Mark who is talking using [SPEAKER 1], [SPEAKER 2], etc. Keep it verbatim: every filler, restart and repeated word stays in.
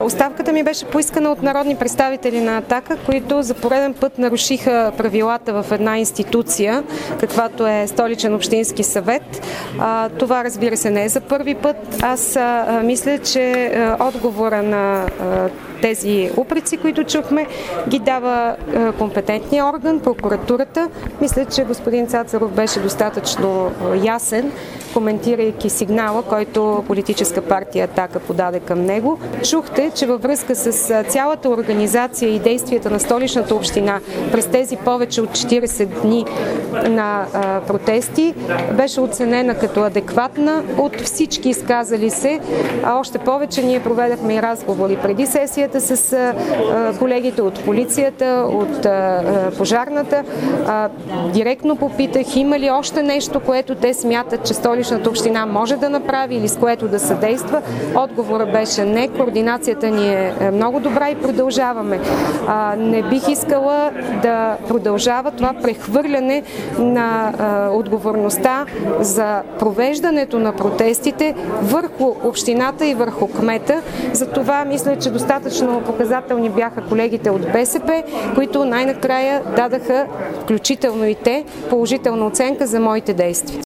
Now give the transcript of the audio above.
[SPEAKER 1] Оставката ми беше поискана от народни представители на „Атака“, които за пореден път нарушиха правилата в една институция, каквато е Столичен общински съвет. Това, разбира се, не е за първи път. Аз мисля, че отговора на тези упреци, които чухме, ги дава компетентния орган, прокуратурата. Мисля, че господин Цацаров беше достатъчно ясен, коментирайки сигнала, който политическа партия „Атака“ подаде към него. Чухте, че във връзка с цялата организация и действията на Столичната община през тези повече от четирийсет дни на протести беше оценена като адекватна от всички изказали се. А още повече ние проведахме и разговори преди сесията с колегите от полицията, от пожарната. Директно попитах има ли още нещо, което те смятат, че Столичната община може да направи или с което да съдейства. Отговорът беше не, координацията ни е много добра и продължаваме. Не бих искала да продължава това прехвърляне на отговорността за провеждането на протестите върху общината и върху кмета. За това мисля, че достатъчно показателни бяха колегите от БСП, които най-накрая дадаха, включително и те, положителна оценка за моите действия.